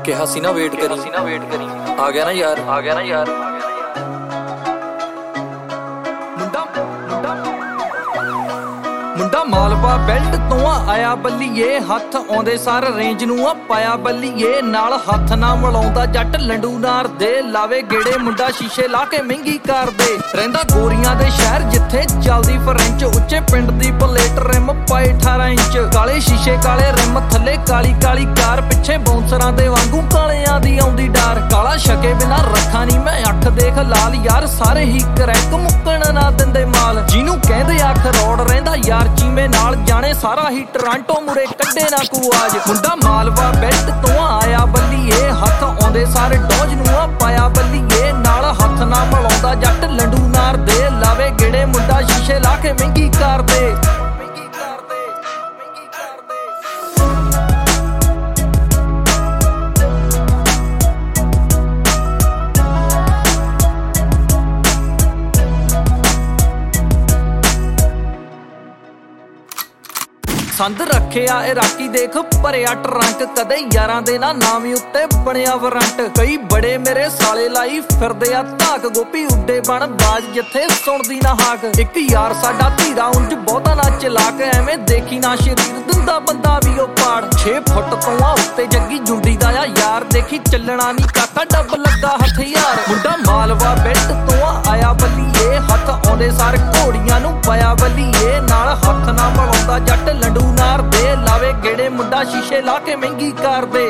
ਕਿਹਾ ਸੀ ਨਾ ਵੇਟ ਕਰੀ ਆ ਗਿਆ ਨਾ ਯਾਰ ਮੁੰਡਾ ਮਾਲਵਾ ਬੈਲਟ ਤੋਂ ਆਇਆ ਬੱਲੀਏ ਹੱਥ ਆਉਂਦੇ ਸਾਰ ਰੇਂਜ ਨੂੰ ਪਾਇਆ ਬੱਲੀਏ ਨਾਲ ਹੱਥ ਨਾ ਮਿਲਾਉਂਦਾ ਜੱਟ ਲੰਡੂ ਨਾਰ ਦੇ ਲਾਵੇ ਗੇੜੇ ਮੁੰਡਾ ਸ਼ੀਸ਼ੇ ਲਾ ਕੇ ਮਹਿੰਗੀ ਕਾਰ ਦੇ ਰਹਿੰਦਾ ਗੋਰੀਆਂ ਦੇ ਸ਼ਹਿਰ ਜਿੱਥੇ ਚੱਲਦੀ ਫਰੈਂਚ ਉੱਚੇ ਪਿੰਡ ਦੀ ਪਲੇਟ ਰਿਮ ਪਾਏ 18 ਇੰਚ ਕਾਲੇ ਸ਼ੀਸ਼ੇ ਕਾਲੇ ਰਿਮ ਥੱਲੇ ਕਾਲੀ ਕਾਲੀ ਕਾਰ ਪਿੱਛੇ ਬਾਉਂਸਰਾਂ ਦੇ ਵਾਂਗੂ ਕਾਲਿਆਂ ਦੀ ਆਉਂਦੀ ਡਾਰ ਕਾਲਾ ਛਕੇ ਬਿਨਾ ਰੱਖਾਂ ਨਹੀਂ ਮੈਂ ਅੱਖ ਦੇਖ ਲਾਲ ਯਾਰ ਸਾਰੇ ਹੀ ਕਰੈਕ ਮੁੱਕਣ ਨਾ ਦਿੰਦੇ ਮਾਲ ਜਿਹਨੂੰ ਕਹਿੰਦੇ ਅੱਖ ਰੋੜ ਰਹਿੰਦਾ ਯਾਰ ਚੀਮੇ ਨਾਲ ਜਾਣੇ ਸਾਰਾ ਹੀ ਟੋਰਾਂਟੋ ਮੁਰੇ ਕੱਢੇ ਨਾ ਕੁਆਜ ਮੁੰਡਾ ਮਾਲਵਾ ਬੈਲਟ ਤੋਂ ਆਇਆ ਬੱਲੀਏ ਹੱਥ ਆਉਂਦੇ ਸਾਰੇ ਡੋਜ ਨੂੰ ਪਾਇਆ ਬੱਲੀਏ ਨਾਲ ਹੱਥ ਨਾ ਮਿਲਾਉਂਦਾ ਜੱਟ ਲੰਡੂ ਨਾਰ ਦੇ ਲਾਵੇ ਗੇੜੇ ਮੁੰਡਾ ਸ਼ੀਸ਼ੇ ਲਾ ਕੇ ਮਹਿੰਗੀ ਕਾਰ ਦੇ ਸੰਦ ਰੱਖਿਆ ਇਰਾਕੀ ਦੇਖ ਭਰਿਆ ਟਰੰਕ ਕਦੇ ਯਾਰਾਂ ਦੇ ਨਾ ਨਾਮ ਉੱਤੇ ਬਣਿਆ ਵਾਰੰਟ ਕਈ ਬੜੇ ਮੇਰੇ ਸਾਲੇ ਲਾਈ ਫਿਰਦੇ ਆ ਧਾਕ ਗੋਪੀ ਉੱਡੇ ਬਣ ਬਾਜ ਜਿੱਥੇ ਸੁਣਦੀ ਨਾ ਹਾਕ ਇੱਕ ਯਾਰ ਸਾਡਾ ਧੀਰਾ ਉਂਝ ਬਹੁਤਾ ਨਾ ਚਲਾਕ ਐਵੇਂ ਦੇਖੀ ਨਾ ਸ਼ਰੀਰ ਦਿੰਦਾ ਬੰਦਾ ਵੀ ਉਹ ਪਾੜ 6 ਫੁੱਟ ਤੋਂ ਆ ਉੱਤੇ ਜੱਗੀ ਜੁੰਡੀ ਦਾ ਆ ਯਾਰ ਦੇਖੀ ਚੱਲਣਾ ਨਹੀਂ ਕਾਕਾ ਡੱਬ ਲੱਗਾ ਹਥਿਆਰ ਮੁੰਡਾ ਮਾਲਵਾ ਬੈਲਟ ਤੋਂ ਆਇਆ ਬੱਲੀਏ ਹੱਥ ਆਉਂਦੇ ਸਾਰ ਘੋੜੀਆਂ ਨੂੰ ਪਾਇਆ ਬੱਲੀਏ ਨਾਲ ਹੱਥ ਨਾ ਮਿਲਾਉਂਦਾ ਜੱਟ ਲੰਡੂ ਨਾਰ ਦੇ ਲਾਵੇ ਗੇੜੇ ਮੁੰਡਾ ਸ਼ੀਸ਼ੇ ਲਾ ਕੇ ਮਹਿੰਗੀ ਕਾਰ ਦੇ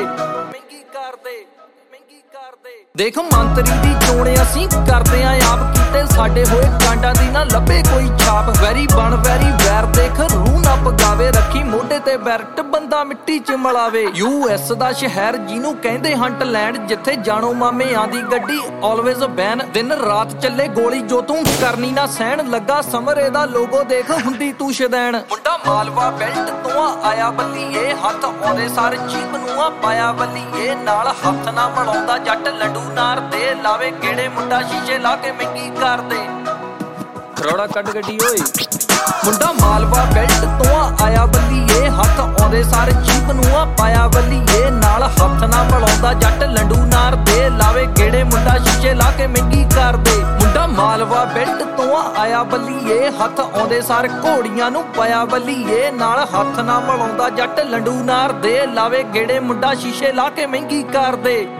ਦੇਖ ਮੰਤਰੀ ਦੀ ਚੋਣ ਅਸੀਂ ਕਰਦੇ ਆਂ ਆਪ ਕੀਤੇ ਸਾਡੇ ਹੋਏ ਕਾਂਡਾਂ ਦੀ ਨਾ ਲੱਭੇ ਕੋਈ ਛਾਪ ਵੈਰੀ ਬਣ ਵੈਰੀ ਵੈਰ ਦੇਖ ਰੂਹ ਨਾ ਪਗਾਵੇ ਰੱਖੀ ਮੋਢੇ ਤੇ ਬੈਰਟ ਬੰਦਾ ਮਿੱਟੀ ਚ ਮਲਾਵੇ US ਦਾ ਸ਼ਹਿਰ ਜਿਹਨੂੰ ਕਹਿੰਦੇ ਹੰਟ ਲੈਂਡ ਜਿੱਥੇ ਜਾਣੋ ਮਾਮੇ ਆਂਦੀ ਗੱਡੀ ਆਲਵੇਜ਼ ਬੈਨ ਦਿਨ ਰਾਤ ਚੱਲੇ ਗੋਲੀ ਜੋ ਤੂੰ ਕਰਨੀ ਨਾ ਸਹਿਣ ਲੱਗਾ ਸਮਰੇ ਦਾ ਲੋਗੋ ਦੇਖ ਹੁੰਦੀ ਤੂੰ ਸ਼ਦੈਣ ਮੁੰਡਾ ਮਾਲਵਾ ਬੈਲਟ ਤੋਂ ਆਇਆ ਬੱਲੀਏ ਹੱਥ ਆਉਂਦੇ ਸਾਰੇ ਚੀਪ ਨੂੰ ਪਾਇਆ ਬੱਲੀਏ ਨਾਲ ਹੱਥ ਨਾ ਮਿਲਾਉਂਦਾ ਜੱਟ ਲੰਡੂ ਨਾਰ ਦੇ ਲਾਵੇ ਗੇੜੇ ਮੁੰਡਾ ਸ਼ੀਸ਼ੇ ਲਾ ਕੇ ਮਹਿੰਗੀ ਕਾਰ ਦੇ ਖਰੋੜਾ ਕੱਢ ਗੱਡੀ ਓਏ ਮੁੰਡਾ ਮਾਲਵਾ ਬੈਲਟ ਤੋਂ ਆਇਆ ਬੱਲੀਏ ਹੱਥ ਆਉਂਦੇ ਸਾਰੇ ਜੀਪ ਨੂੰ ਪਾਇਆ ਬੱਲੀਏ ਨਾਲ ਹੱਥ ਨਾ ਮਿਲਾਉਂਦਾ ਜੱਟ ਲੰਡੂ ਨਾਰ ਦੇ ਲਾਵੇ ਗੇੜੇ ਮੁੰਡਾ ਸ਼ੀਸ਼ੇ ਲਾ ਕੇ ਮਹਿੰਗੀ ਕਾਰ ਦੇ ਮੁੰਡਾ ਮਾਲਵਾ ਬੈਲਟ ਤੋਂ ਆਇਆ ਬੱਲੀਏ ਹੱਥ ਆਉਂਦੇ ਸਾਰ ਘੋੜੀਆਂ ਨੂੰ ਪਾਇਆ ਬੱਲੀਏ ਨਾਲ ਹੱਥ ਨਾ ਮਿਲਾਉਂਦਾ ਜੱਟ ਲੰਡੂ ਨਾਰ ਦੇ ਲਾਵੇ ਗੇੜੇ ਮੁੰਡਾ ਸ਼ੀਸ਼ੇ ਲਾ ਕੇ ਮਹਿੰਗੀ ਕਾਰ ਦੇ